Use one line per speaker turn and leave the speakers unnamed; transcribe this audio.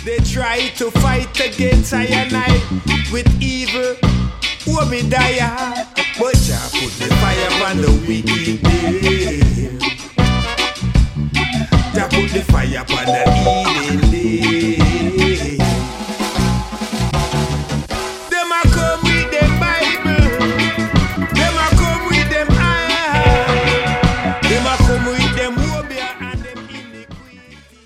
They try to fight against I and I with evil, oh me die. But Jah put the fire on the wicked day. Jah put the fire on the evil.